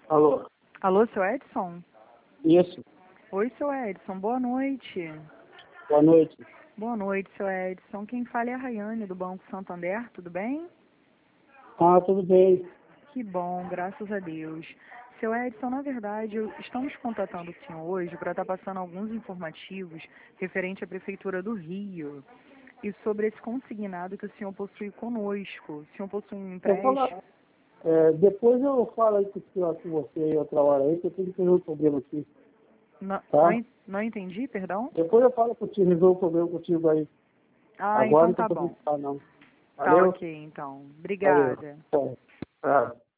Alô? Alô, seu Edson? Isso. Oi, seu Edson, boa noite. Boa noite. Boa noite, seu Edson. Quem fala é a Rayane, do Banco Santander, tudo bem? Ah, tudo bem. Que bom, graças a Deus. Seu Edson, na verdade, estamos contatando o senhor hoje para estar passando alguns informativos referente à Prefeitura do Rio e sobre esse consignado que o senhor possui conosco. O senhor possui um empréstimo? Depois eu falo aí com você aí outra hora aí, que eu tenho que resolver um problema aqui, Não, tá? não entendi, perdão? Depois eu falo contigo, resolvo o problema contigo aí. Ah, Agora então não tô tá podendo bom. falar, não. Tá Valeu? ok, então. Valeu. Obrigada. Tá.